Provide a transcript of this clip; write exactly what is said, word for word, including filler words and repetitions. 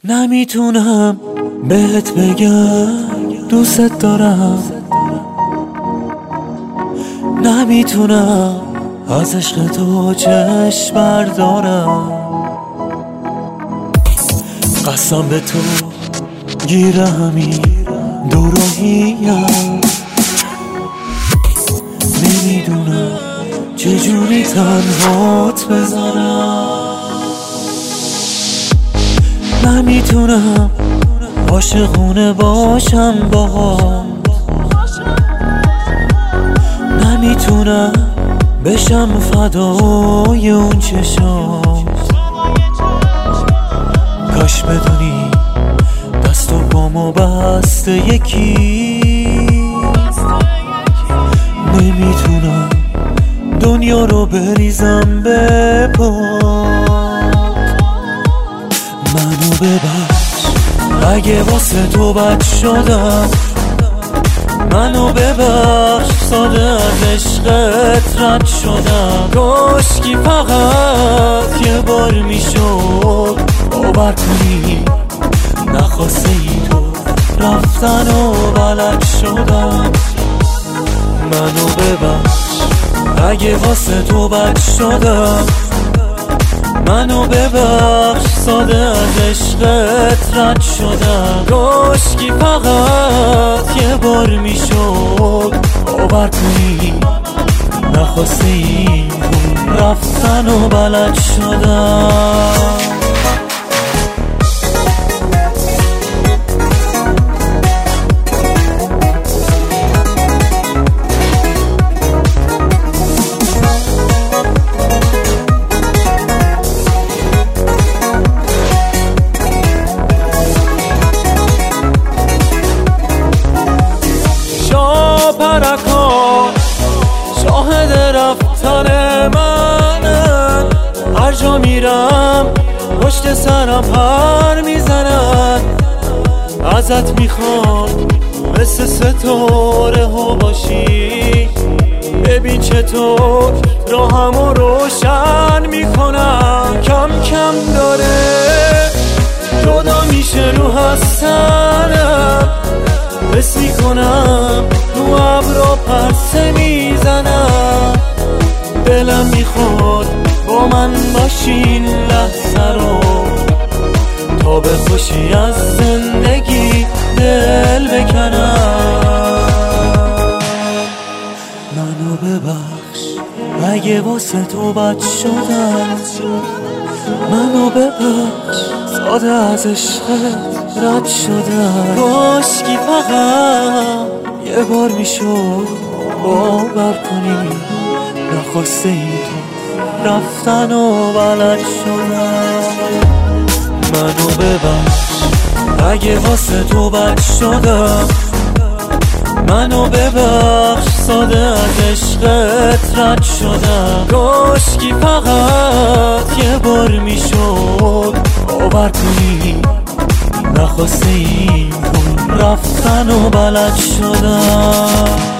نمیتونم بهت بگم دوست دارم، نمیتونم از عشق تو چشم بردارم. قسم به تو گیره همین دوراهیم، نمیدونم چجوری تنهات بذارم. نمیتونم عاشقونه باشم باهات، نمیتونم بشم فدای اون چشات. کاش بدونی دست و پامو بسته یکی، نمیتونم دنیا رو بریزم به پات. منو ببخش اگه واسه تو بد شدم، منو ببخش ساده از عشقت رد شدم. کاشکی فقط یه بار میشد باور کنی، نخواسته ای تو رفتن و بلد شدم. منو ببخش اگه واسه تو بد شدم، منو ببخش ساده از عشقت رد شدم. کاشکی فقط یه بار میشد باور کنی، نخواسته ای رفتن و بلد شدم. پرکان شاهد رفتن منن، هر جا میرم پشت سرم پر میزنن. ازت میخوام مثل ستاره ها باشی، ببین چطور راهمو روشن میکنم. کم کم داره جدا میشه رو هستنم، حس میکنم رو ابرا پرسه میزنم. دلم میخواد با من باشین لحظه رو، تا به خوشی از زندگی دل بکنم. منو ببخش اگه واسه تو بد شدم، منو ببخش ساده از عشقت رد شدم. کاشکی فقط یه بار میشد باور کنی، نخواسته ای تو رفتن و بلد شدم. منو ببخش اگه واسه تو بد شدم، منو ببخش ساده از عشقت رد شدم. کاشکی فقط یه بار میشد باور کنی، نخواسته ای رفتن و بلد شدم.